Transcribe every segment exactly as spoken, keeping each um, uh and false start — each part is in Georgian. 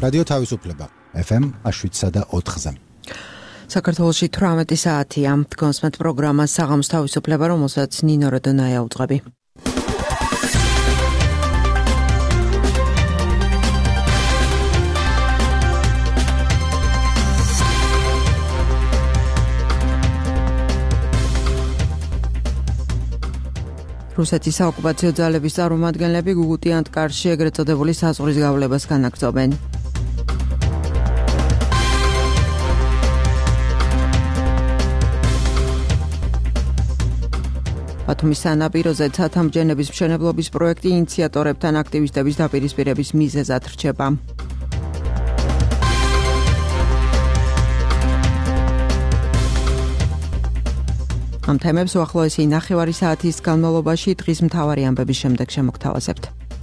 რადიო თავისუფლება ეფ ემ შვიდსა და ოთხზე. საქართველოში თვრამეტი საათია. დგომსმეთ პროგრამა საღამოს თავისუფლება, რომელსაც ნინო როდონაია უძღვები. რუსეთის საოკუპაციო ძალების წარმომადგენლები გუგუტიანთ კარში ეგრეთ წოდებული საზღვრის გავლებას განაგრძობენ. ბათუმის სანაპიროზე ცათამბჯენების მშენებლობის პროექტი ინიციატორებთან აქტივისტების დაპირისპირების მიზეზად რჩება. ამ თემებს უახლოესი ნახევარი საათის განმავლობაში დღის მთავარი ამბების შემდეგ შემოგთავაზებთ.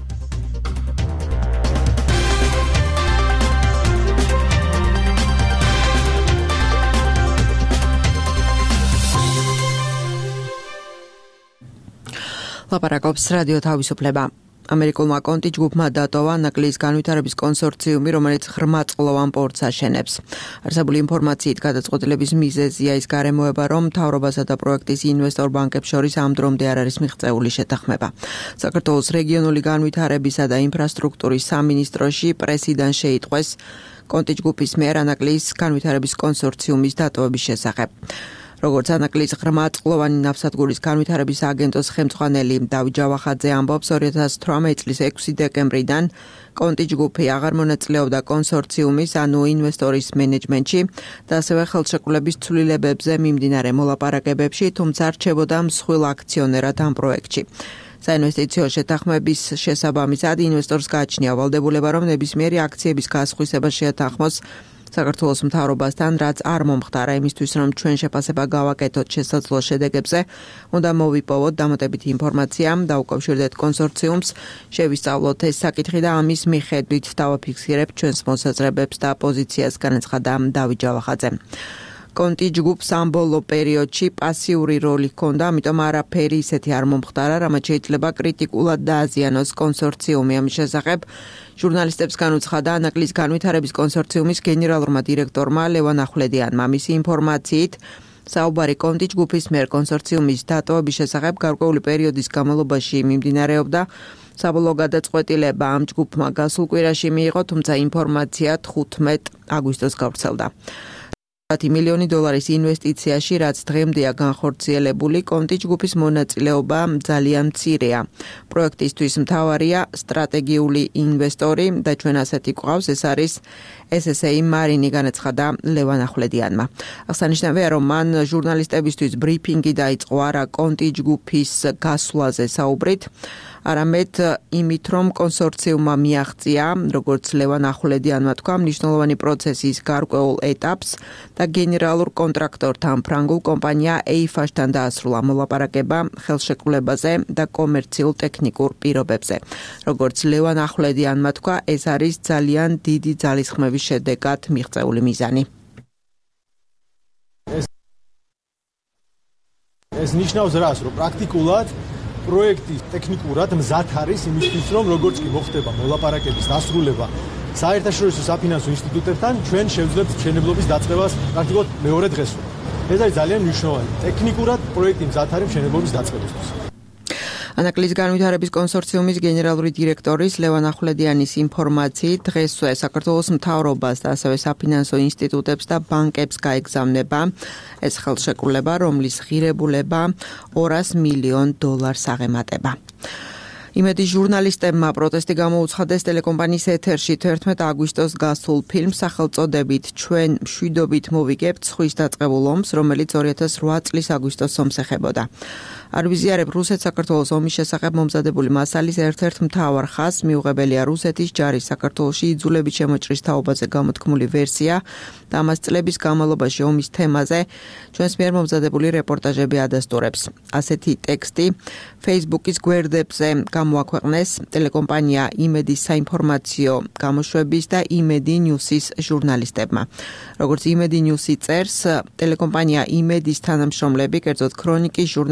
ლაპარაკობს რადიო თავისუფლება. ამერიკულმა კონტი ჯგუფმა დატოვა ნაკლის განვითარების კონსორციუმი, რომელიც ღრმაწყლოვან პორტს აშენებს. არსებული ინფორმაციით გადაწყვეტილების მიზეზია ის გარემოება, რომ მთავრობასა და პროექტის ინვესტორ ბანკებს შორის ამ დრომდე არ არის მიღწეული შეთანხმება. საქართველოს რეგიონული განვითარებისა და ინფრასტრუქტურის სამინისტროში პრესიდან შეიტყვეს კონტი ჯგუფის მიერ ნაკლის განვითარების კონსორციუმის დატოვების შესახებ. როგორც ანაკლის ღრმაწყლოვანი ნავსადგურის განვითარების აგენტოს ხელმძღვანელი დავით ჯავახაძე ამბობს, ორი ათას თვრამეტი წლის ექვსი დეკემბრიდან კონტი ჯგუფი აღარ მონაწილეობდა კონსორციუმის, ანუ ინვესტორის მენეჯმენტში და ასევე ხელშეკრულების ცვლილებებზე მიმდინარე მოლაპარაკებებში, თუმცა რჩებოდა მსხვილ აქციონერად ამ პროექტში. საინვესტიციო შეთანხმების შესაბამისად ინვესტორს გააჩნია ვალდებულება, რომ ნებისმიერი აქციების გასხვისება შეეთანხმოს საქართველოს მთავრობასთან, რაც არ მომხდარა. იმისთვის, რომ ჩვენ შეფასება გავაკეთოთ შესაძლო შედეგებზე, უნდა მოვიპოვოთ დამატებითი ინფორმაცია, დაუკავშირდეთ კონსორციუმს, შევისწავლოთ ეს საკითხი და ამის მიხედვით დავაფიქსირებთ ჩვენს მოსაზრებებს და პოზიციას, განაცხადა დავით ჯავახაძე. კონტი ჯგუფს ამ ბოლო პერიოდში პასიური როლი ჰქონდა, ამიტომ არაფერი ისეთი არ მომხდარა, რამაც შეიძლება კრიტიკულად დააზიანოს კონსორციუმი. ამის შესახებ ჟურნალისტებს განუცხადა ანაკლის განვითარების კონსორციუმის გენერალურმა დირექტორმა ლევან ახვლედიანმა. მისი ინფორმაციით, საუბარი კონტი ჯგუფის მიერ კონსორციუმის დატოვების შესახებ გარკვეული პერიოდის განმავლობაში მიმდინარეობდა. საბოლოო გადაწყვეტილება ამ ჯგუფმა გასულ კვირაში მიიღო, თუმცა ინფორმაცია თხუთმეტ აგვისტოს გავრცელდა. მილიონი დოლარის ინვესტიციაში, რაც დღემდეა განხორციელებული, კონტი ჯგუფის მონაწილეობა ძალიან მცირეა. პროექტისთვის მთავარია სტრატეგიული ინვესტორი და ჩვენ ასეთი გვყავს, ეს არის ეს ეს ეი მარინი, განაცხადა ლევან ახვლედიანმა. აღსანიშნავია, რომ მან ჟურნალისტებისთვის ბრიფინგი დაიწყო არა კონტი ჯგუფის გასვლაზე საუბრით, არამედ იმით, რომ კონსორციუმმა მიაღწია, როგორც ლევან ახვლედიანმა თქვა, მნიშვნელოვანი პროცესის გარკვეულ ეტაპს და გენერალურ კონტრაქტორთან ფრანგულ კომპანია ეიფაშთან დაასრულა მოლაპარაკება ხელშეკრულებაზე და კომერციულ ტექნიკურ პირობებზე. როგორც ლევან ახვლედიანმა თქვა, ეს არის ძალიან დიდი ძალისხმევის შედეგად მიღწეული მიზანი. ეს ნიშნავს რას, რომ პრაქტიკულად პროექტი ტექნიკურად მზად არის იმისთვის, რომ როგორც კი მოხდება მოლაპარაკების დასრულება საერთაშორისო საფინანსო ინსტიტუტებთან, ჩვენ შევძლებთ მშენებლობის დაწყებას პრაქტიკულად მეორე დღეს. ეს არის ძალიან მნიშვნელოვანი. ტექნიკურად პროექტი მზად არის მშენებლობის დაწყებისთვის. ანაკლის განვითარების კონსორციუმის გენერალური დირექტორის ლევან ახვლედიანის ინფორმაციით, დღესვე საქართველოს მთავრობას და ასევე საფინანსო ინსტიტუტებს და ბანკებს გაეგზავნება ეს ხელშეკრულება, რომლის ღირებულება ორასი მილიონ დოლარს აღემატება. იმედი ჟურნალისტებმა პროტესტი გამოუცხადეს ტელეკომპანიის ეთერში თერთმეტი აგვისტოს გასულ ფილმს სახელწოდებით ჩვენ მშვიდობით მოვიგებთ ზღვის დაწყებულ ომს, რომელიც ორი ათას რვა წლის აგვისტოს ომს ეხებოდა. არ ვიზიარებ რუსეთ-საქართველოს ომის შესახებ მომზადებული მასალის ერთ-ერთ მთავარ ხაზს, მიუღებელია რუსეთის ჯარის საქართველოში იძულებით შემოჭრის თაობაზე გამოთქმული ვერსია და ამას წლების განმავლობაში ომის თემაზე ჩვენს მიერ მომზადებული რეპორტაჟები ადასტურებს. ასეთი ტექსტი Facebook-ის გვერდებზე გამოაქვეყნეს ტელეკომპანია იმედის საინფორმაციო გამოშვების და იმედი ნიუსის ჟურნალისტებმა. როგორც იმედი ნიუსი წერს, ტელეკომპანია იმედის თანამშრომლები, კერძოდ ქრონიკის ჟურნალისტები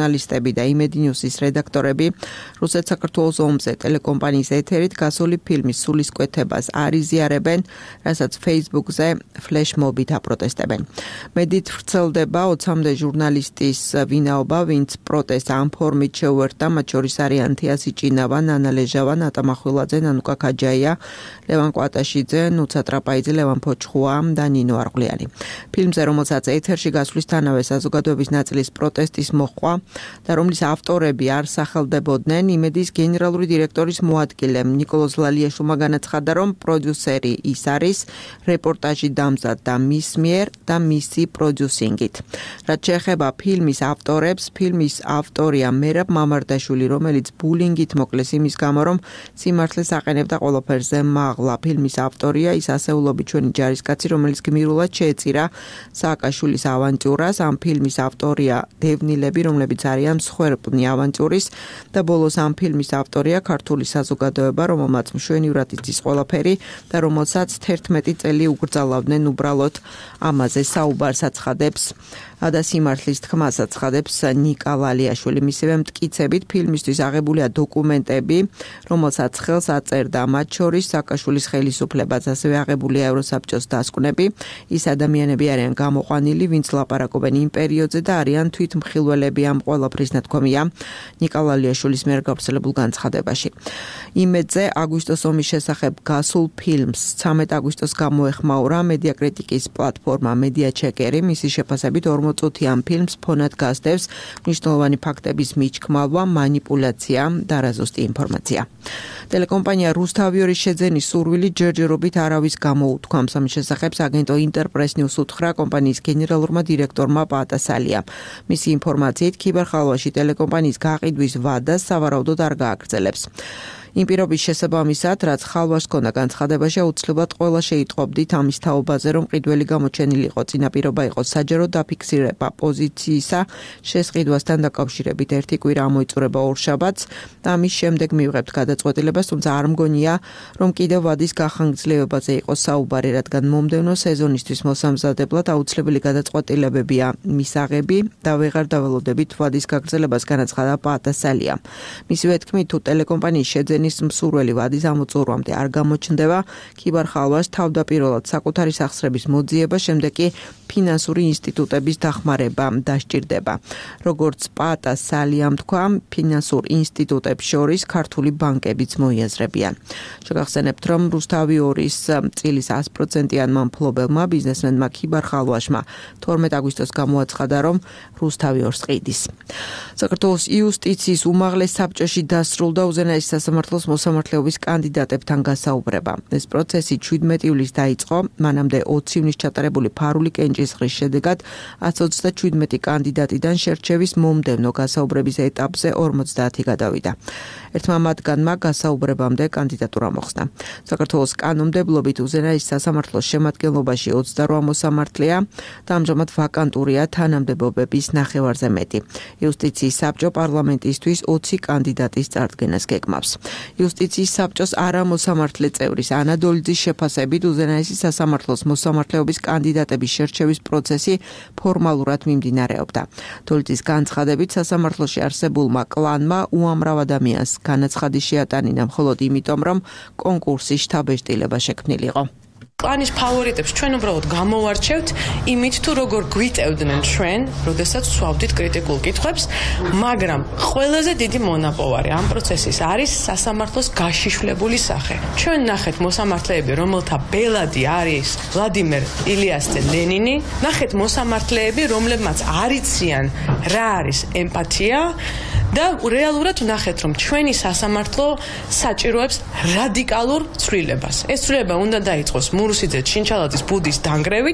რეჟისორები და იმედი ნიუსის რედაქტორები რუსეთ-საქართველოს ომზე ტელეკომპანიის ეთერით გასული ფილმის სულისკვეთებას არ იზიარებენ, რასაც Facebook-ზე ფლეშმობით აპროტესტებენ. მედით ვრცელდება ოცამდე ჟურნალისტის ვინაობა, ვინც პროტესტს ამ ფორმით შეუერთდა, მათ შორის არიან თიასი ჭინავა, ნანა ლეჟავა, ნატა მახვილაძე, ნანუკა ქაჯაია, ლევან კვატაშიძე, ნუცა ტრაპაიძე, ლევან ფოჩხუა და ნინო არყვლიანი. ფილმზე, რომელსაც ეთერში გასვლისთანავე საზოგადოების ნაწილის პროტესტის მოჰყვა და რომლის ავტორები არ სახელდებოდნენ, იმედის გენერალური დირექტორის მოადგილე ნიკოლოზ ლალიაშვილმა განაცხადა, რომ პროდიუსერი ის არის, რეპორტაჟი დამზადდა მის მიერ და მისი პროდიუსინგით. რაც შეეხება ფილმის ავტორებს, ფილმის ავტორია მერაბ მამარდაშვილი, რომელიც ბულინგით მოკლეს იმის გამო, რომ სიმართლეს აყენებდა ყველაფერზე მაღლა. ფილმის ავტორია ის ასეულობი ჩვენი ჯარისკაცი, რომელიც გმირულად შეეწირა სააკაშვილის ავანტიურას. ამ ფილმის ავტორია დევნილები, რომლებიც არიან მსხვერპლნი ავანტიურის და ბოლოს ამ ფილმის ავტორია ქართული საზოგადოება, რომელმაც მშვენივრად იცის ყველაფერი და რომელსაც თერთმეტი წელი უგრძალავდნენ უბრალოდ ამაზე საუბარს აცხადებს და სიმართლის თქმას აცხადებს ნიკა ლალიაშვილი. მისივე მტკიცებით ფილმისთვის აღებულია დოკუმენტები, რომელსაც ხელს აწერდა მათ შორის სააკაშვილის ხელისუფლებას, ასევე აღებულია ევროსაბჭოს დასკვნები. ის ადამიანები არიან გამოყვანილი, ვინც ლაპარაკობენ იმ პერიოდზე და არიან თვითმხილველები ამ ყველაფრის ნათქვამია ნიკა ლალიაშვილის მიერ გავრცელებულ განცხადებაში. იმედზე აგვისტოს ომის შესახებ გასულ ფილმს ცამეტ აგვისტოს გამოეხმაურა მედიაკრიტიკის პლატფორმა მედიაჩეკერი. მისი შეფასებით ორმოწუთი ამ ფილმს ფონად გასდევს მნიშვნელოვანი ფაქტების მიჩქმალვა, მანიპულაცია და არაზუსტი ინფორმაცია. ტელეკომპანია რუსთავიორის შეძენის სურვილი ჯერჯერობით არავის გამოუთქვამს. ამის შესახებ აგენტო ინტერპრეს ნიუს უთხრა კომპანიის გენერალურმა დირექტორმა პაატასალიამ. მისი ინფორმაციით ქიბერხალვაში ტელეკომპანიის გაყიდვის ვადას სავარაუდოდ არ გააგრძელებს. იმ პირობის შესაბამისად, რაც ხალვას ჰქონდა განცხადებაში, აუცილებლად ყველა შეიტყობდით ამის თაობაზე, რომ ყიდველი გამოჩენილი იყო. წინაპირობა იყო საჯარო დაფიქსირება პოზიციისა შესყიდვასთან დაკავშირებით. ერთი კვირა ამოიწურება ორშაბათს და ამის შემდეგ მივიღებთ გადაწყვეტილებას, თუმცა არ მგონია, რომ კიდევ ვადის გახანგრძლივებაზე იყო საუბარი, რადგან მომდევნო სეზონისთვის მოსამზადებლად აუცილებელი გადაწყვეტილებებია მისაღები და ვეღარ დაველოდებით ვადის გაგრძელებას, განაცხადა პაატასალიამ. მისივე თქმით, თუ ტელეკომპანიის შეძენის მსურველი ვადის ამოწურვამდე არ გამოჩნდება, ქიბერხალვას თავდაპირველად საკუთარი სახსრების მოძიება, შემდეგ კი ფინანსური ინსტიტუტების დახმარება დასჭირდება. როგორც პაატასალიამ თქვა, ფინანსურ ინსტიტუტებს შორის ქართული ბანკებიც მოიაზრებიან. შეგახსენებთ, რომ რუსთავიორის წილის ას პროცენტიანმა მფლობელმა ბიზნესმენმა ქიბერხალვაშმა თორმეტ აგვისტოს გამოაცხადა, რომ რუსთავიორს ყიდის. საქართველოს იუსტიციის უმაღლეს საბჭოში დასრულდა უზენაესი სასამართლოს მოსამართლეობის კანდიდატებთან გასაუბრება. ეს პროცესი შვიდმეტი ივლისს დაიწყო, მანამდე ოცი ივნისს ჩატარებული ფარული კენჭისყრის შედეგად ათს ოცდაშვიდმეტი კანდიდატიდან შერჩევის მომდევნო გასაუბრების ეტაპზე ორმოცდაათი გადავიდა. ერთმა მათგანმა გასაუბრებამდე კანდიდატურა მოხსნა. საქართველოს კანონმდებლობით უზენაესი სასამართლოს შემადგენლობაში ოცდარვა მოსამართლეა და ამჟამად ვაკანტურია თანამდებობების ნახევარზე მეტი. იუსტიციის საბჭო პარლამენტისთვის ოცი კანდიდატის წარდგენას გეკმავს. იუსტიციის საბჭოს არამოსამართლე წევრის ანა დოლიძის შეფასებით უზენაესი სასამართლოს მოსამართლეობის კანდიდატების შერჩევის პროცესი ფორმალურად მიმდინარეობდა. დოლიძის განცხადებით სასამართლოში არსებულმა კლანმა უამრავ ადამიანს განაცხადი შეატანინა მხოლოდ იმიტომ, რომ კონკურსის შთაბეჭდილება შექმნილიყო. კლანის ფავორიტებს ჩვენ უბრალოდ გამოვარჩევთ იმით თუ როგორ გვიტევდნენ ჩვენ, როდესაც ვსვავდით კრიტიკულ კითხვებს, მაგრამ ყველაზე დიდი მონაპოვარი ამ პროცესის არის სასამართლოს გაშიშვლებული სახე. ჩვენ ნახეთ მოსამართლეები, რომელთა ბელადი არის ვლადიმერ ილიასზე ლენინი, ნახეთ მოსამართლეები, რომლებმაც არ იციან რა არის ემპათია და რეალურად ნახეთ, რომ ჩვენი სასამართლო საჭიროებს რადიკალურ ცვლილებას. ეს ცვლილება უნდა დაიწყოს მურუსიძე ჩინჩალაძის ბუდის დანგრევით.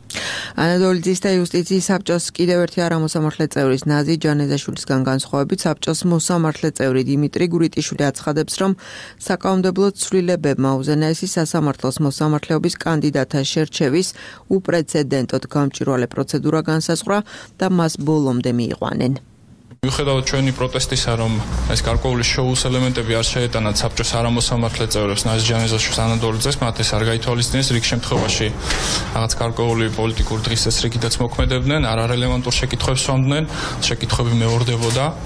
ანა დოლიძის და იუსტიციის საბჭოს კიდევ ერთი არამოსამართლე წევრის ნაზი ჯანეზაშვილისგან განსხვავებით, საბჭოს მოსამართლე წევრი დიმიტრი გურიტიშვილი აცხადებს, რომ საკანონმდებლო ცვლილებებმა უზენაესი სასამართლოს მოსამართლეობის კანდიდატთა შერჩევის უპრეცედენტოდ გამჭვირვალე პროცედურა განსაზღვრა და მას ბოლომდე მიიყვანენ. მიუხედავად ჩვენი პროტესტისა, რომ ეს გარკვეული შოუს ელემენტები არ შეეტანათ საბჭოს არამოსამართლე წევრებს, ნაზი ჯანეზაშვილს, ანა დოლიძეს, მათ ეს არ გაითვალისწინეს, რიგ შემთხვევაში რაღაც გარკვეული პოლიტიკური დღის წესრიგითაც მოქმედებდნენ, არარელევანტურ შეკითხვებს სვამდნენ, შეკითხვები მეორდებოდა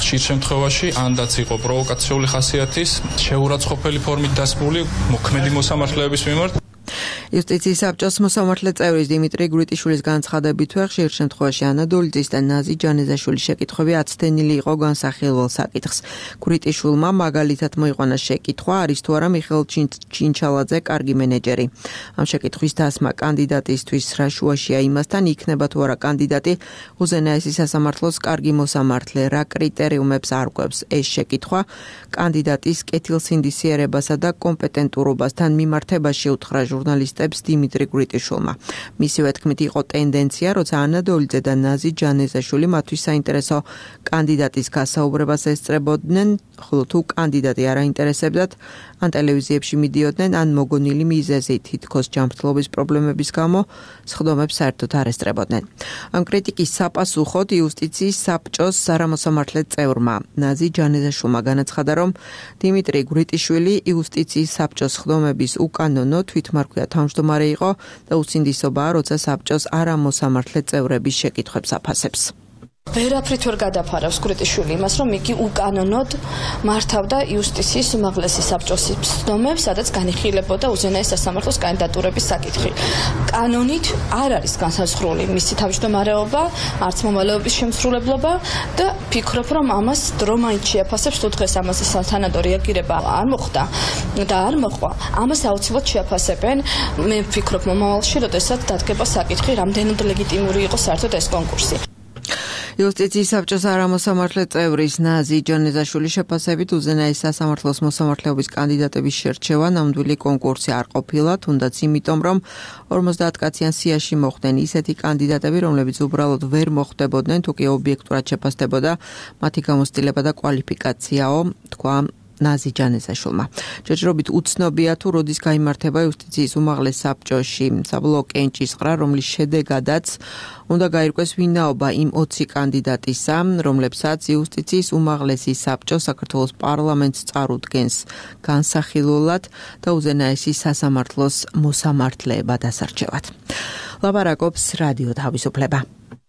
ხშირ შემთხვევაში ანდაც იყო პროვოკაციული ხასიათის, შეურაცხყოფელი ფორმით დასმული მოქმედი მოსამართლეების მიმართ. იუსტიციის საბჭოს მოსამართლე წევრის დიმიტრი გვრიტიშვილის განცხადებითვე ხშირ შემთხვევაში ანა დოლიძის და ნაზი ჯანეზაშვილის შეკითხვები აცდენილი იყო განსახილველ საკითხს. გვრიტიშვილმა მაგალითად მოიყვანა შეკითხვა, არის თუ არა მიხეილ ჩინჩალაძე კარგი მენეჯერი. ამ შეკითხვის დასმა კანდიდატისთვის რა შუაშია იმასთან, იქნება თუ არა კანდიდატი უზენაესი სასამართლოს კარგი მოსამართლე, რა კრიტერიუმებს არკვევს ეს შეკითხვა კანდიდატის კეთილსინდისიერებასა და კომპეტენტურობასთან მიმართებაში უთხრა ჟურნალისტ დიმიტრი გვრიტიშვილმა. მისივე თქმით იყო ტენდენცია, როცა ანა დოლიძე და ნაზი ჯანეზაშვილი მათთვის საინტერესო კანდიდატის გასაუბრებას ესწრებოდნენ, ხოლო თუ კანდიდატი არ აინტერესებდათ, ან ტელევიზიებში მიდიოდნენ, ან მოგონილი მიზეზი თითქოს ჯანმრთელობის პრობლემების გამო სხდომებს საერთოდ არ ესწრებოდნენ. ამ კრიტიკის საპასუხოდ იუსტიციის საბჭოს არამოსამართლე წევრმა ნაზი ჯანეზაშვილმა განაცხადა, რომ დიმიტრი გვრიტიშვილი იუსტიციის საბჭოს სხდომების უკანონო თვითმარქვია თავმჯდომარე იყო და უსინდისობაა, როცა საბჭოს არამოსამართლე წევრების შეკითხვებს აფასებს. ვერაფრით ვერ გადაფარავს გვრიტიშვილი იმას, რომ იგი უკანონოდ მართავდა იუსტიციის უმაღლესი საბჭოს სხდომებს, სადაც განიხილებოდა უზენაეს სასამართლოს კანდიდატურების საკითხი. კანონით არ არის განსაზღვრული მისი თავმჯდომარეობა, არც მოვალეობის შემსრულებლობა და ფიქრობ, რომ ამას დრო მაინც შეაფასებს, თუ დღეს ამაზე სათანადო რეაგირება არ მოხდა და არ მოხდა. ამას აუცილებლად შეაფასებენ. მე ვფიქრობ მომავალში, როდესაც დადგება საკითხი, რამდენად ლეგიტიმური იყო საერთოდ ეს კონკურსი. იუსტიციის საბჭოს არამოსამართლე წევრის ნაზი ჯანეზაშვილის შეფასებით უზენაეს სასამართლოს მოსამართლეობის კანდიდატების შერჩევა ნამდვილი კონკურსი არ ყოფილა, თუნდაც იმიტომ, რომ ორმოცდაათკაციან სიაში მოხვდნენ ისეთი კანდიდატები, რომლებიც უბრალოდ ვერ მოხვდებოდნენ, თუ კი ობიექტურად შეფასდებოდა მათი გამოცდილება და კვალიფიკაციაო, თქვა ნაზი ჯანეზაშვილმა. ჯერჯერობით უცნობია, თუ როდის გაიმართება იუსტიციის უმაღლეს საბჭოში საბოლოო კენჭისყრა, რომლის შედეგადაც უნდა გაირკვეს ვინაობა იმ ოცი კანდიდატისა, რომლებსაც იუსტიციის უმაღლესი საბჭო საქართველოს პარლამენტს წარუდგენს განსახილველად და უზენაესი სასამართლოს მოსამართლეებად ასარჩევად. ლაპარაკობს რადიო თავისუფლება.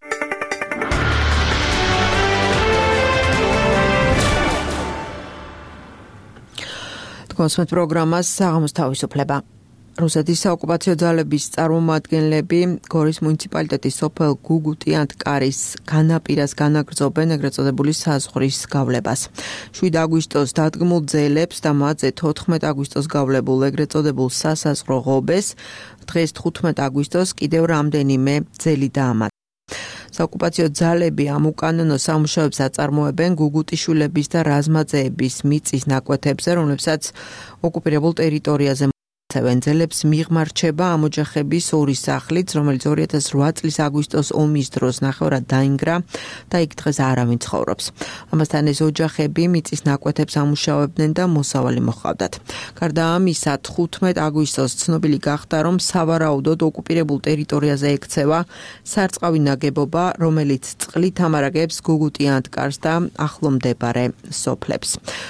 კონსმეთ პროგრამას საღამოს თავისუფლება. რუსეთის საოკუპაციო ძალების წარმომადგენლები გორის მუნიციპალიტეტის სოფელ გუგუტიანთკარის განაპირას განაგრძობენ ეგრეთ წოდებული საზღვრის გავლებას. შვიდ აგვისტოს დადგმულ ძელებს და მათზე თოთხმეტ აგვისტოს გავლებულ ეგრეთ წოდებულ სასაზღვრო ღობეს დღეს თხუთმეტ აგვისტოს კიდევ რამდენიმე ძელი დაამატა. საოკუპაციო ძალები ამ უკანონო სამუშაოებს აწარმოებენ გუგუტიშვილების და რაზმაძეების მიწის ნაკვეთებზე, რომლებსაც ოკუპირებულ ტერიტორიაზე ძელებს მიღმა რჩება ამ ოჯახების ორი სახლიც, რომელიც ორი ათას რვა წლის აგვისტოს ომის დროს ნახევრად დაინგრა და იქ დღეს არავინ ცხოვრობს. ამასთან ეს ოჯახები მიწის ნაკვეთებს ამუშავებდნენ და მოსავალი მოჰყავდათ. გარდა ამისა, თხუთმეტ აგვისტოს ცნობილი გახდა, რომ სავარაუდოდ ოკუპირებულ ტერიტორიაზე ექცევა სარწყავი ნაგებობა, რომელიც წყლით ამარაგებს გუგუტიანთკარს და ახლომდებარე სოფლებს.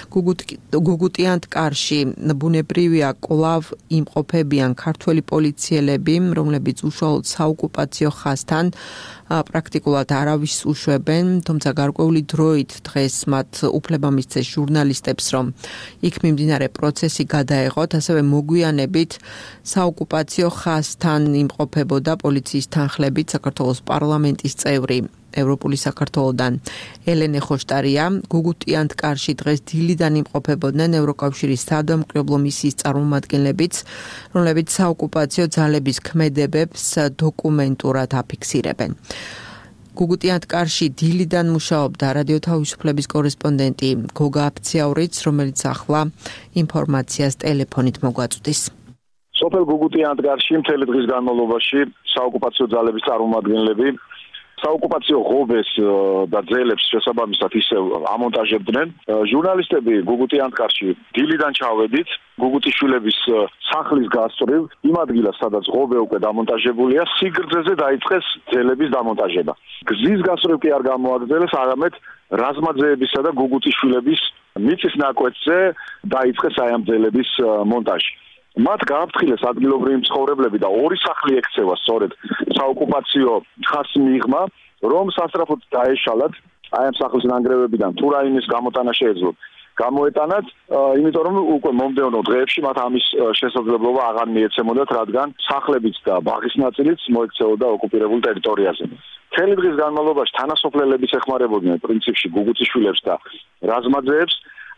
გუგუტიანთკარში ბუნებრივია კვლავ იმყოფებიან ქართველი პოლიციელები, რომლებიც უშუალოდ საოკუპაციო ხაზთან პრაქტიკულად არავის უშვებენ, თუმცა გარკვეული დროით დღეს მათ უფლება მისცეს ჟურნალისტებს, რომ იქ მიმდინარე პროცესი გადაეღოთ, ასევე მოგვიანებით საოკუპაციო ხაზთან იმყოფებოდა პოლიციის თანხლებით საქართველოს პარლამენტის წევრი ევროპული საქართველოდან ელენე ხოშტარია. გუგუტიანთკარში დღეს დილიდან იმყოფებოდნენ ევროკავშირის სადამკვირვებლო მისიის წარმომადგენლებიც, რომლებიც საოკუპაციო ძალების ქმედებებს დოკუმენტურად აფიქსირებენ. გუგუტიანთკარში დილიდან მუშაობდა რადიო თავისუფლების კორესპონდენტი გოგა აფციაურიც, რომელიც ახლა ინფორმაციას ტელეფონით მოგვაწვდის. სოფელ გუგუტიანთკარში მთელი დღის განმავლობაში საოკუპაციო ძალების წარმომადგენლები საოკუპაციო ღობეს და ძელებს შესაბამისად ისევ ამონტაჟებდნენ. ჟურნალისტები გუგუტიანთკარში დილიდან ჩავედით გუგუტიშვილების სახლის გასწვრივ, იმ ადგილას, სადაც ღობე უკვე დამონტაჟებულია, სიგრძეზე დაიწყეს ძელების დამონტაჟება. გზის გასწვრივ კი არ გამოაგრძელეს, არამედ რაზმაძეებისა და გუგუტიშვილების მიწის ნაკვეთზე დაიწყეს აი ამ ძელების მონტაჟი. მათ გააფრთხილეს ადგილობრივი მცხოვრებლები და ორი სახლი ექცევა სწორედ საოკუპაციო ხაზს მიღმა, რომ სასწრაფოდ დაეშალათ აი ამ სახლის ნანგრევებიდან თუ რაიმის გამოტანა შეეძლოთ გამოეტანათ, იმიტომ რომ უკვე მომდევნო დღეებში მათ ამის შესაძლებლობა აღარ მიეცემოდათ, რადგან სახლებიც და ბაღის ნაწილიც მოექცეოდა ოკუპირებულ ტერიტორიაზე. მთელი დღის განმავლობაში თანასოფლელების ეხმარებოდნენ პრინციპში გუგუციშვილებს და რაზმაძეებს,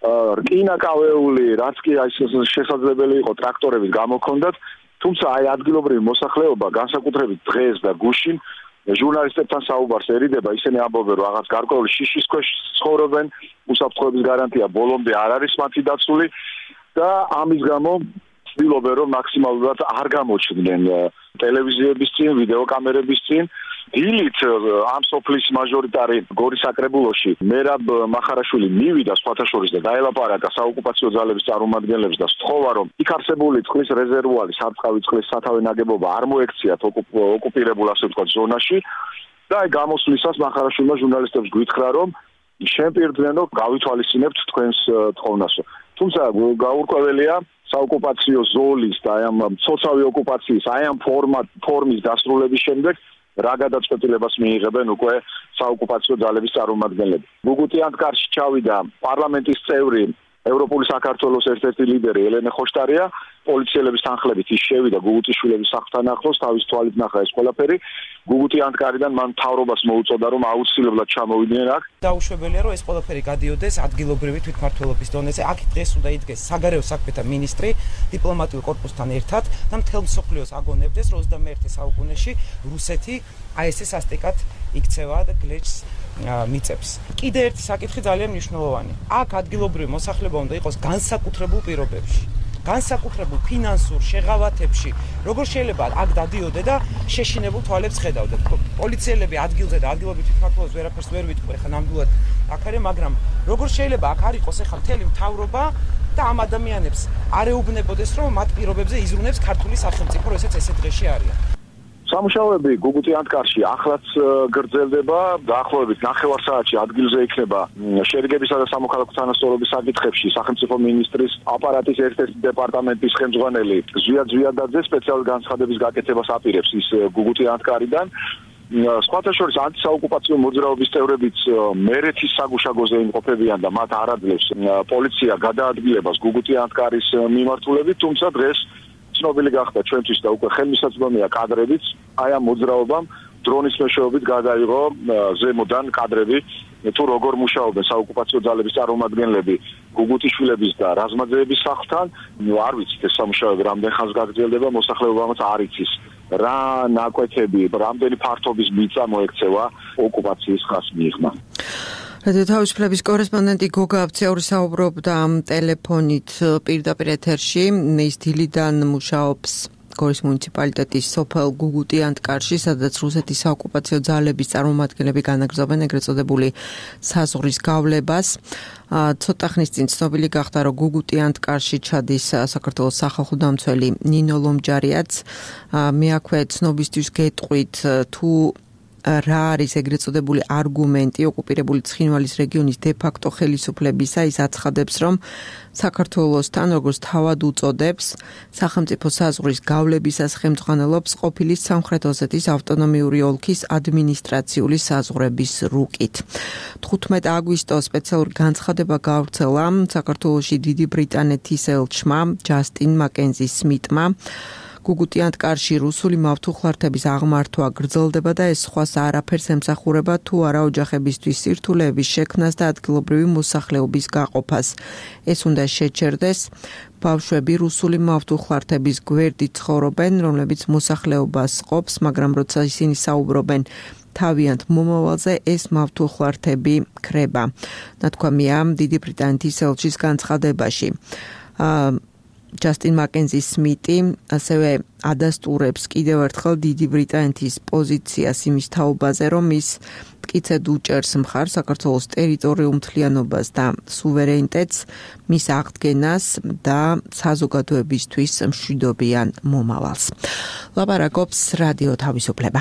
რკინაკავეული, რაც კი აი შესაძლებელი იყო ტრაქტორებით გამოქონდათ, თუმცა აი ადგილობრივი მოსახლეობა განსაკუთრებით დღეს და გუშინ ჟურნალისტებთან საუბარს ერიდება, ისინი ამბობენ, რომ რაღაც გარკვეული შიშის ქვეშ ცხოვრობენ, უსაფრთხოების გარანტია ბოლომდე არ არის მათი დაცული და ამის გამო ცდილობენ, რომ მაქსიმალურად არ გამოჩნდნენ ტელევიზიების წინ, ვიდეოკამერების წინ. დილით ამ სოფლის მაჟორიტარი გორის საკრებულოში მერაბ მახარაშვილი მივიდა სხვათა შორის და დაელაპარაკა საოკუპაციო ძალების წარმომადგენლებს და სთხოვა, რომ იქ არსებული წყლის რეზერვუარი, სარწყავი წყლის სათავე ნაგებობა არ მოექციათ ოკუპირებულ ასე ვთქვათ ზონაში და აი გამოსვლისას მახარაშვილმა ჟურნალისტებს გვითხრა, რომ შემპირდნენ, რომ გავითვალისწინებთ თქვენს თხოვნასო. თუმცა გაურკვეველია საოკუპაციო ზოლის და აი ამ ცოცავი ოკუპაციის აი ამ ფორმის დასრულების შემდეგ რა გადაწყვეტილებას მიიღებენ უკვე საოკუპაციო ძალების წარმომადგენლები. გუგუტიანთკარში ჩავიდა პარლამენტის წევრი, ევროპული საქართველოს ერთ-ერთი ლიდერი ელენე ხოშტარია, პოლიციელების თანხლებით ის შევიდა გუგუტიშვილების სახლთან ახლოს, თავის თვალით ნახა ეს ყველაფერი. გუგუტიანთკარიდან მან მთავრობას მოუწოდა, რომ აუცილებლად ჩამოვიდნენ აქ. დაუშვებელია, რომ ეს ყველაფერი გადიოდეს ადგილობრივი თვითმმართველობის დონეზე. აქ დღეს უნდა იდგეს საგარეო საქმეთა მინისტრი დიპლომატიურ კორპუსთან ერთად და მთელ მსოფლიოს აგონებდეს, რომ ოცდამეერთე საუკუნეში რუსეთი აი ესე სასტიკად იქცევა და გლეჯს მიწებს. კიდე ერთი საკითხი ძალიან მნიშვნელოვანი. აქ ადგილობრივი მოსახლეობა უნდა იყოს განსაკუთრებულ პირობებში. განსაკუთრებულ ფინანსურ შეღავათებში, როგორ შეიძლება აქ დადიოდე და შეშინებულ თვალებს ხედავდეთ. პოლიციელები ადგილზე და ადგილობრივ თვითმმართველობას ვერაფერს ვერ ვიტყვი, ხა ნამდვილად აქ არის, მაგრამ როგორ შეიძლება აქ არ იყოს ახლა მთელი მთავრობა და ამ ადამიანებს არ ეუბნებოდეს, რომ მათ პირობებზე იზრუნებს ქართული სახელმწიფო, როესაც ესე დღეში არიან. სამუშაოები გუგუტიანთკარში ახლაც გრძელდება, დაახლოებით ნახევარ საათში ადგილზე იქნება შერიგებისა და სამოქალაქო თანასწორობის საკითხებში სახელმწიფო მინისტრის აპარატის ერთ-ერთი დეპარტამენტის ხელმძღვანელი ზვიად ზვიადაძე სპეციალური განცხადების გაკეთებას აპირებს ის გუგუტიანთკარიდან. სხვათა შორის ანტისაოკუპაციო მოძრაობის წევრებიც მერეთის საგუშაგოზე იმყოფებიან და მათ არ აძლევს პოლიცია გადაადგილებას გუგუტიანთკარის მიმართულებით, თუმცა დღეს ცნობილი გახდა ჩვენთვის და უკვე ხელმისაწვდომია კადრებიც, აი ამ მოძრაობამ დრონის მეშვეობით გადაიღო ზემოდან კადრები, თუ როგორ მუშაობენ საოკუპაციო ძალების წარმომადგენლები გუგუტიშვილების და რაზმაძეების სახლთან. არ ვიცით ეს სამუშაოები რამდენ ხანს გაგრძელდება, მოსახლეობამაც არ იცის რა ნაკვეთები, რამდენი ფართობის მიწა მოექცევა ოკუპაციის ხას მიღმა. რადიო თავისუფლების კორესპონდენტი გოგა აბციური საუბრობდა ტელეფონით პირდაპირ ეთერში. ის დილიდან მუშაობს გორის მუნიციპალიტეტის სოფელ გუგუტიანთკარში, სადაც რუსეთის საოკუპაციო ძალების წარმომადგენლები განაგრძობენ ეგრეთ წოდებული საზღვრის გავლებას. ცოტა ხნის წინ ცნობილი გახდა, რომ გუგუტიანთკარში ჩადის საქართველოს სახალხო დამცველი ნინო ლომჯარიაც. მე აქვე ცნობისთვის გეტყვით, თუ რა არის ეგრეთ წოდებული არგუმენტი ოკუპირებული ცხინვალის რეგიონის დე-ფაქტო ხელისუფლებისა, ის აცხადებს, რომ საქართველოსთან, როგორც თავად უწოდებს, სახელმწიფო საზღვრის გავლებისას ხელმძღვანელობს ყოფილი სამხრეთ ოსეთის ავტონომიური ოლქის ადმინისტრაციული საზღვრების რუკით. თხუთმეტ აგვისტოს სპეციალური განცხადება გავრცელა საქართველოში დიდი ბრიტანეთის ელჩმა ჯასტინ მაკენზი სმიტმა. გუგუტიანთკარში რუსული მავთუხლართების აღმართვა გრძელდება და ეს სხვას არაფერს ემსახურება თუ არა ოჯახებისთვის სირთულეების შექმნას და ადგილობრივი მოსახლეობის გაყოფას. ეს უნდა შეჩერდეს. ბავშვები რუსული მავთუხლართების გვერდით ცხოვრობენ, რომლებიც მოსახლეობას ყოფს, მაგრამ როცა ისინი საუბრობენ თავიანთ მომავალზე, ეს მავთუხლართები ქრება. ნათქვამია დიდი ბრიტანეთის ელჩის განცხადებაში. ჯასტინ მაკენზი სმიტი ასევე ადასტურებს კიდევ ერთხელ დიდი ბრიტანეთის პოზიციას იმის თაობაზე, რომ ის მტკიცედ უჭერს მხარს საქართველოს ტერიტორიულ მთლიანობას და სუვერენიტეტს, მის აღდგენას და საზოგადოებისთვის მშვიდობიან მომავალს. ლაპარაკობს რადიო თავისუფლება.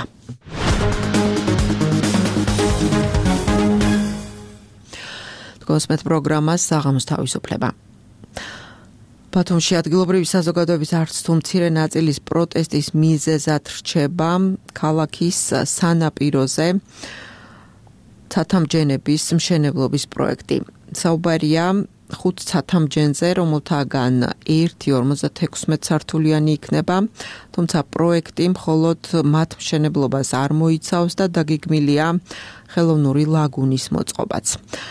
გოსმეთ პროგრამას საღამოს თავისუფლება. ბათუმში ადგილობრივი საზოგადოების არც თუ მცირე ნაწილის პროტესტის მიზეზად რჩება ქალაქის სანაპიროზე ცათამბჯენების მშენებლობის პროექტი. საუბარია ხუთ ცათამბჯენზე, რომელთაგან ერთი ორმოცდათექვსმეტ სართულიანი იქნება, თუმცა პროექტი მხოლოდ მათ მშენებლობას არ მოიცავს და დაგეგმილია ხელოვნური ლაგუნის მოწყობაც.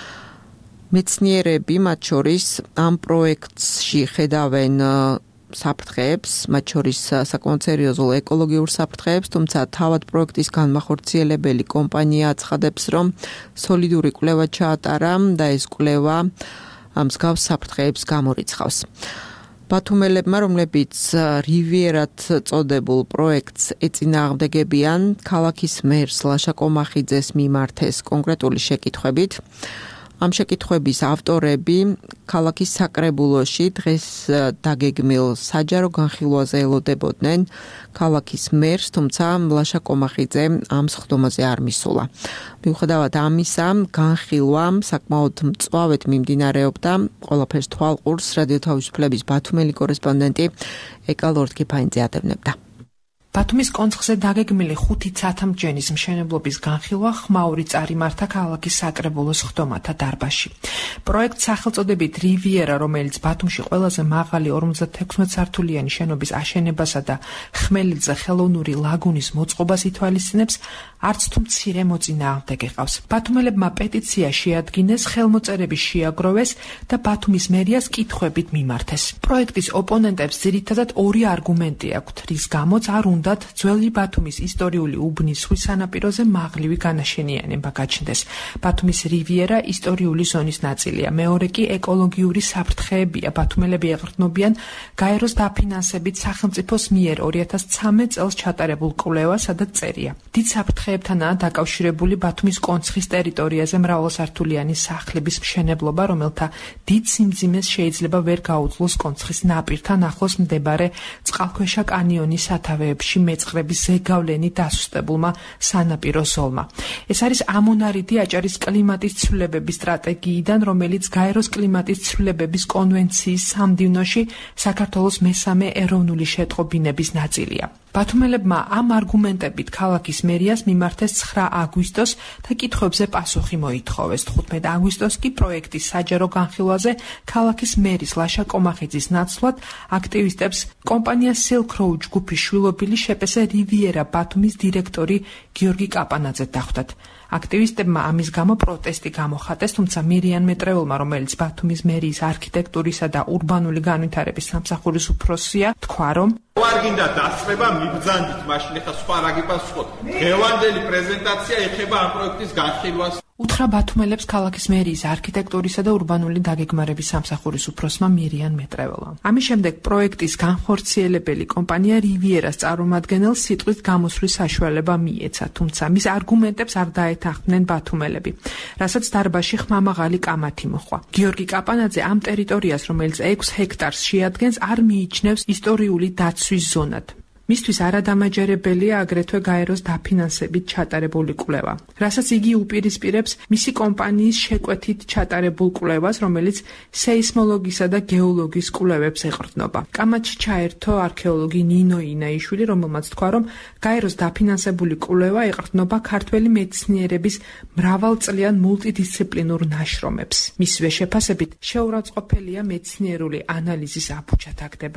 მეცნიერები მათ შორის ამ პროექტში ხედავენ საფრთხეებს, მათ შორის საკმაოდ სერიოზულ ეკოლოგიურ საფრთხეებს, თუმცა თავად პროექტის განმახორციელებელი კომპანია აცხადებს, რომ სოლიდური კვლევა ჩაატარა და ეს კვლევა ამ მსგავს საფრთხეებს გამორიცხავს. ბათუმელებმა, რომლებიც რივიერად წოდებულ პროექტს ეწინააღმდეგებიან, ქალაქის მერს ლაშა კომახიძეს მიმართეს კონკრეტული შეკითხვებით. ამ შეკითხვების ავტორები ქალაქის საკრებულოში დღეს დაგეგმილ საჯარო განხილვაზე ელოდებოდნენ ქალაქის მერს, თუმცა ლაშა კომახიძე ამ სხდომაზე არ მისულა. მიუხედავად ამისა, განხილვა საკმაოდ მწვავედ მიმდინარეობდა. ყველაფერს თვალყურს რადიო თავისუფლების ბათუმელი კორესპონდენტი ეკა ლორდკიფაინძე ატევნებდა. ბათუმის კონცხზე დაგეგმილი ხუთი ცათამბჯენის მშენებლობის განხილვა ხმაური წარიმართა ქალაქის საკრებულოს ხდომათა დარბაზში. პროექტ სახელწოდებით რივიერა, რომელიც ბათუმში ყველაზე მაღალი ორმოცდათექვსმეტ სართულიანი შენობის აშენებასა და ხმელეთზე ხელოვნური ლაგუნის მოწყობას ითვალისწინებს, არც თუ მცირე მოწინააღმდეგე ყავს. ბათუმელებმა პეტიცია შეადგინეს, ხელმოწერები შეაგროვეს და ბათუმის მერიას კითხვებით მიმართეს. პროექტის ოპონენტებს ძირითადად ორი არგუმენტი აქვთ, რის გამოც არ უნდათ ძველი ბათუმის ისტორიული უბნის ზღვის სანაპიროზე მაღლივი განაშენიანება გაჩნდეს. ბათუმის რივიერა ისტორიული ზონის ნაწილია. მეორე კი ეკოლოგიური საფრთხეებია. ბათუმელები ეყრდნობიან გაეროს დაფინანსებით სახელმწიფოს მიერ ორი ათას ცხრამეტ წელს ჩატარებულ კვლევას, სადაც წერია. დიდ საფრთხეებთანაა დაკავშირებული ბათუმის კონცხის ტერიტორიაზე მრავალსართულიანი სახლების მშენებლობა, რომელთა დიდ სიმძიმეს შეიძლება ვერ გაუძლოს კონცხის ნაპირთან ახლოს მდებარე წყალქვეშა კანიონის სათავეებში მეწყრების ზეგავლენით დასუსტებულმა სანაპირო ზოლმა. ეს არის ამონარიდი აჭარის კლიმატის ცვლილებების სტრატეგიიდან, რომელიც გაეროს კლიმატის ცვლილებების კონვენციის სამდივნოში საქართველოს მესამე ეროვნული შეტყობინების ნაწილია. ბათუმელებმა ამ არგუმენტებით ქალაქის მერიას მიმართეს ცხრა აგვისტოს და კითხვებზე პასუხი მოითხოვეს. თხუთმეტ აგვისტოს კი პროექტის საჯარო განხილვაზე ქალაქის მერის ლაშა კომახიძის ნაცვლად აქტივისტებს კომპანია Silk Road ჯგუფის შვილობილი შეპესე რივიერა ბათუმის დირექტორი გიორგი კაპანაძე დახვდათ. აქტივისტებმა ამის გამო პროტესტი გამოხატეს, თუმცა მირიან მეტრეველმა, რომელიც ბათუმის მერიის არქიტექტურისა და ურბანული განვითარების სამსახურის უფროსია, თქვა, რომ არ გინდა დასწრება, მიბრძანდით, მაშინ ახლა სხვა რა გიპასუხოთ. დღევანდელი პრეზენტაცია ეხება ამ პროექტის განხილვას. უთხრა ბათუმელებს ქალაქის მერიის არქიტექტურისა და ურბანული დაგეგმარების სამსახურის უფროსმა მირიან მეტრეველამ. ამის შემდეგ პროექტის განხორციელებელი კომპანია რივიერას წარმომადგენელს სიტყვით გამოსვლის საშუალება მიეცა, თუმცა მის არგუმენტებს არ დაეთანხმდნენ ბათუმელები, რასაც დარბაზში ხმამაღალი კამათი მოჰყვა. გიორგი კაპანაძე ამ ტერიტორიას, რომელიც ექვს ჰექტარს შეადგენს, არ მიიჩნევს ისტორიული დაცვის ზონად. მისთვის არადამაჯერებელია აგრეთვე გაეროს დაფინანსებით ჩატარებული კვლევა, რასაც იგი უპირისპირებს მისი კომპანიის შეკვეთით ჩატარებულ კვლევას, რომელიც სეისმოლოგისა და გეოლოგიის კვლევებს ეყრდნობა. კამათში ჩაერთო არქეოლოგი ნინო ინაიშვილი, რომელმაც თქვა, რომ გაეროს დაფინანსებული კვლევა ეყრდნობა ქართველი მეცნიერების მრავალწლიან მულტიდისციპლინურ ნაშრომებს. მისივე შეფასებით შეურაცხყოფელია მეცნიერული ანალიზის აფუჭა თაგდება.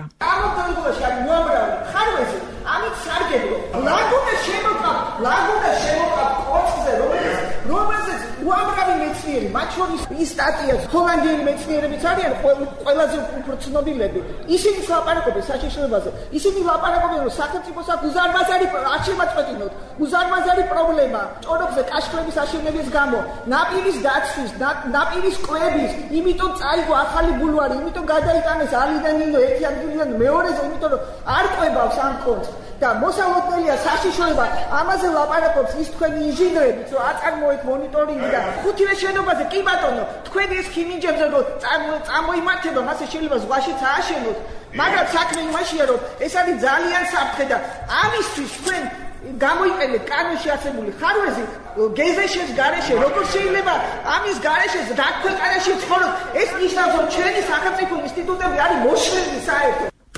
ამით სარგებლო ლაგუნა შემოყვა ლაგუნა შემოყვა კონცხზე, რომელიც რომელზეც უამრავი მეცნიერი, მათ შორის ის სტატია ჰოლანდიელი მეცნიერებიც არიან ყველაზე უფრო ცნობილები. ისინი ლაპარაკობენ საშიშროებაზე, ისინი ლაპარაკობენ, რომ სახელმწიფოს აქვს უზარმაზარი არ შემაწყვეტინოთ, უზარმაზარი პრობლემა ჭოროხზე კაშხლების აშენების გამო, ნაპირის დაცვის, ნაპირის კვების, იმიტომ წაიგო ახალი ბულვარი, იმიტომ გადაიტანეს ალიდან ნინო ერთი ადგილიდან მეორეზე, იმიტომ რომ არ ყვებავს ამ კონცხს. და მოსალოდნელია საშიშროება, ამაზე ლაპარაკობს ის თქვენი ინჟინერებიც, რომ აწარმოეთ მონიტორინგი და ხუთივე შენობაზე, კი ბატონო, თქვენ ეს ხიმინჯებზე რომ წამოიმართება, მასე შეიძლება ზღვაშიც ააშენოთ, მაგრამ საქმე იმაშია, რომ ეს არის ძალიან საფრთხე და ამისთვის თქვენ გამოიყენეთ კანონში არსებული ხარვეზი გეზეშეს გარეშე, როგორ შეიძლება ამის გარეშე რა ქვეყანაში ცხოვრობ, ეს ნიშნავს, რომ ჩვენი სახელმწიფო ინსტიტუტები არის მოშლილი საერთოდ.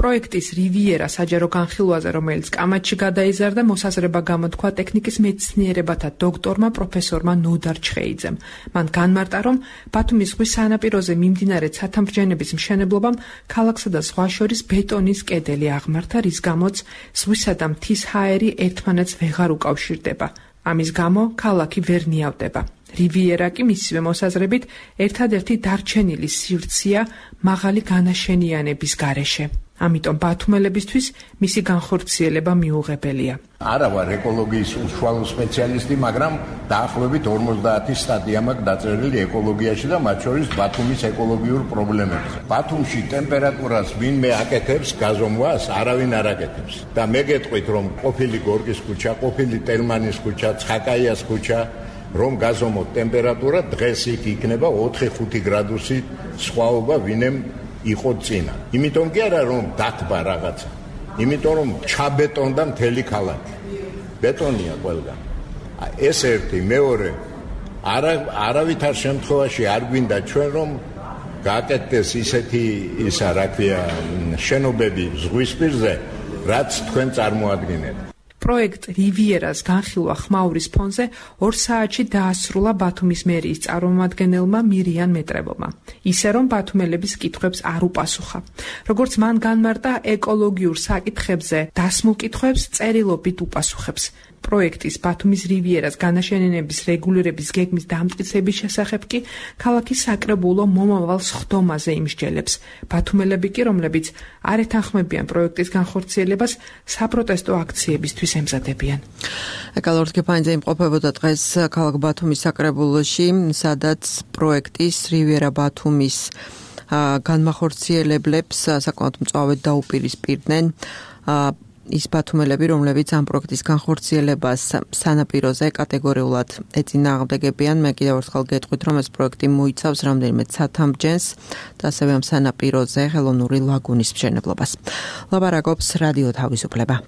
პროექტის რივიერა საჯარო განხილვაზე, რომელიც კამათში გადაიზარდა, მოსაზრება გამოთქვა ტექნიკის მეცნიერებათა დოქტორმა პროფესორმა ნოდარ ჩხეიძემ. მან განმარტა, რომ ბათუმის ზღვის სანაპიროზე მიმდინარე ცათამბჯენების მშენებლობამ ქალაქსა და ზღვას შორის ბეტონის კედელი აღმართა, რის გამოც ზღვისა და მთის ჰაერი ერთმანეთს ვეღარ უკავშირდება. ამის გამო ქალაქი ვერ ნიავდება. რივიერა კი მისივე მოსაზრებით ერთადერთი დარჩენილი სივრცეა მაღალი განაშენიანების გარეშე. ამიტომ ბათუმელებისთვის მისი განხორციელება მიუღებელია. არა ვარ ეკოლოგიის უშუალო სპეციალისტი, მაგრამ დაახლოებით ორმოცდაათი სტატია მაქვს დაწერილი ეკოლოგიაში და მათ შორის ბათუმის ეკოლოგიურ პრობლემებზე. ბათუმში ტემპერატურას ვინმე აკეთებს გაზომვას, არავინ არ აკეთებს. და მე გეტყვით, რომ ყოფილი გორკის ქუჩა, ყოფილი ტელმანის ქუჩა, ცხაკაიას ქუჩა, რომ გაზომოთ ტემპერატურა, დღეს იქ იქნება ოთხი ხუთი გრადუსი სხვაობა ვინემ იყო წინა. იმიტომ კი არა რომ დათბა რაღაცა. იმიტომ რომ ჩაბეტონდა მთელი ქალაქი. ბეტონია ყველგან. ეს ერთი, მეორე, არა არავითარ შემთხვევაში არ გვინდა ჩვენ რომ გააკეთდეს ისეთი ისა რა ქვია შენობები ზღვისპირზე, რაც თქვენ წარმოადგენთ. პროექტ რივიერას განხილვა ხმაურის ფონზე ორ საათში დაასრულა ბათუმის მერიის წარმომადგენელმა მირიან მეტრებობა. ისე რომ ბათუმელების კითხვებს არ უპასუხა. როგორც მან განმარტა, ეკოლოგიურ საკითხებზე დასმულ კითხვებს წერილობით უპასუხებს. პროექტის ბათუმის რივიერას განაშენიანების რეგულირების გეგმის დამტკიცების შესახებ კი ქალაქი საკრებულო მომავალ სხდომაზე იმსჯელებს. ბათუმელები კი, რომლებიც არ ეთანხმებიან პროექტის განხორციელებას, საპროტესტო აქციებისთვის ემზადებიან. ეკალორდ გეფანიძე იმყოფებოდა დღეს ქალაქ ბათუმის საკრებულოში, სადაც პროექტის რივიერა ბათუმის განმახორციელებლებს საკმაოდ მწვავედ დაუპირისპირდნენ ის ბათუმელები, რომლებიც ამ პროექტის განხორციელებას სანაპიროზე კატეგორიულად ეწინააღმდეგებიან. მე კიდევ ერთხელ გეტყვით, რომ ეს პროექტი მოიცავს რამდენიმე ცათამბჯენს და ასევე ამ სანაპიროზე ხელოვნური ლაგუნის მშენებლობას. ლაპარაკობს რადიო თავისუფლება.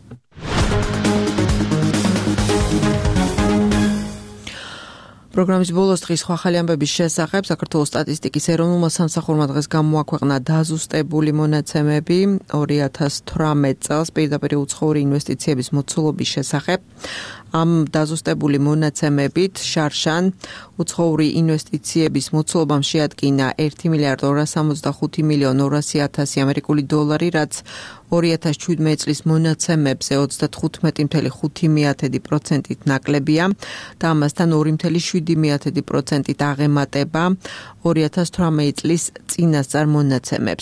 პროგრამის ბოლოს დღის სხვა ახალი ამბების შესახებ საქართველოს სტატისტიკის ეროვნულმა სამსახურმა დღეს გამოაქვეყნა დაზუსტებული მონაცემები ორი ათას თვრამეტ წელს პირდაპირ უცხოური ინვესტიციების მოცულობის შესახებ. ამ დაზუსტებული მონაცემებით შარშან უცხოური ინვესტიციების მოცულობამ შეადგინა ერთი მილიარდი ორას სამოცდახუთი მილიონი ორასი ათასი ამერიკული დოლარი, რაც ორი ათას შვიდმეტი წლის მონაცემებზე ოცდათხუთმეტი მცდარი ხუთი პროცენტით ნაკლებია და ამასთან ორი მცდარი შვიდი პროცენტით აღემატება ორი ათას თვრამეტი წლის წინასწარ მონაცემებს.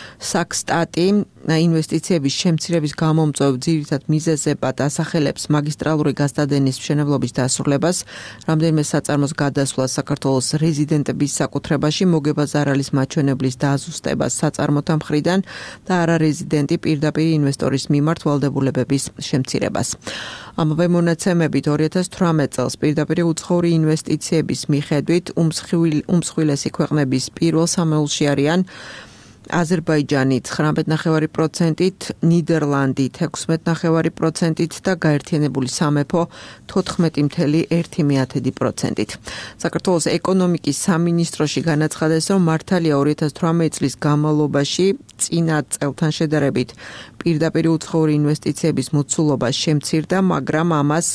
საქსტატი ინვესტიციების შემცირების გამომწვევ ძირითად მიზეზებად ასახელებს მაგისტრალური გაზდადენის მშენებლობის დასრულებას, რამდენიმე საწარმოს გადასვლას საქართველოს რეზიდენტების საკუთრებაში, მოგებაზარალის მაჩვენებლის დაზუსტებას საწარმოთა მხრიდან და არარეზიდენტი პირდაპირ ინვესტორის მიმართ ვალდებულებების შემცირებას. ამავე მონაცემებით ორი ათას თვრამეტ წელს პირდაპირ უცხოური ინვესტიციების მიხედვით უმსხვილესი ქვეყნების პირველ სამეულში არიან აზერბაიჯანი ცხრამეტი ნახევარი პროცენტით, ნიდერლანდი ექვსმეტი ნახევარი პროცენტით და გაერთიანებული სამეფო თოთხმეტი მცდარი ერთი პროცენტით. საქართველოს ეკონომიკის სამინისტროში განაცხადეს, რომ მართალია ორი ათას თვრამეტი წლის განმავლობაში წინა წელთან შედარებით პირდაპირ უცხოური ინვესტიციების მოცულობა შემცირდა, მაგრამ ამას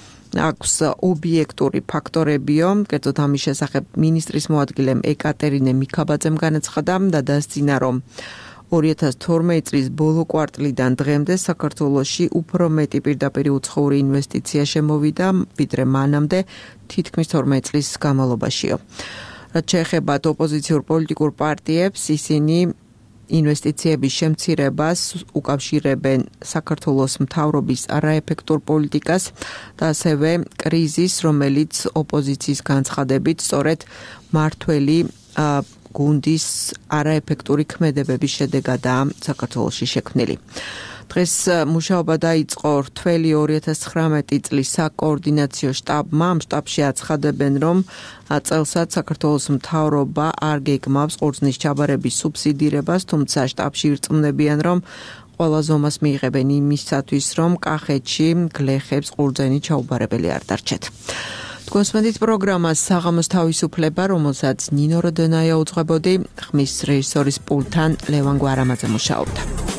აქვს ობიექტური ფაქტორებიო. კერძოდ ამის შესახებ მინისტრის მოადგილემ ეკატერინე მიქაბაძემ განაცხადა და დასძინა, რომ ორი ათას თორმეტი წლის ბოლო კვარტლიდან დღემდე საქართველოში უფრო მეტი პირდაპირ უცხოური ინვესტიცია შემოვიდა, ვიდრე მანამდე თითქმის თორმეტი წლის განმავლობაშიო. რაც შეეხება ოპოზიციურ პოლიტიკურ პარტიებს, ისინი ინვესტიციების შემცირებას უკავშირებენ საქართველოს მთავრობის არაეფექტურ პოლიტიკას და ასევე კრიზისს, რომელიც ოპოზიციის განცხადებით სწორედ მართველი გუნდის არაეფექტური ქმედებების შედეგადაა საქართველოში შექმნილი. დღეს მუშაობა დაიწყო რთველი ორი ათას ცხრამეტი წლის საკოორდინაციო შტაბმა. ამ შტაბში აცხადებენ, რომ წელსაც საქართველოს მთავრობა არ გეგმავს ყურძნის ჩაბარების სუბსიდირებას, თუმცა შტაბში ირწმუნებიან, რომ ყველა ზომას მიიღებენ იმისათვის, რომ კახეთში გლეხებს ყურძენი ჩაუბარებელი არ დარჩეთ. გოსმენდით პროგრამას საღამოს თავისუფლება, რომელსაც ნინო როდონაია უძღვებოდი, ხმის რეჟისორის პულტთან ლევან გვარამაძე მუშაობდა.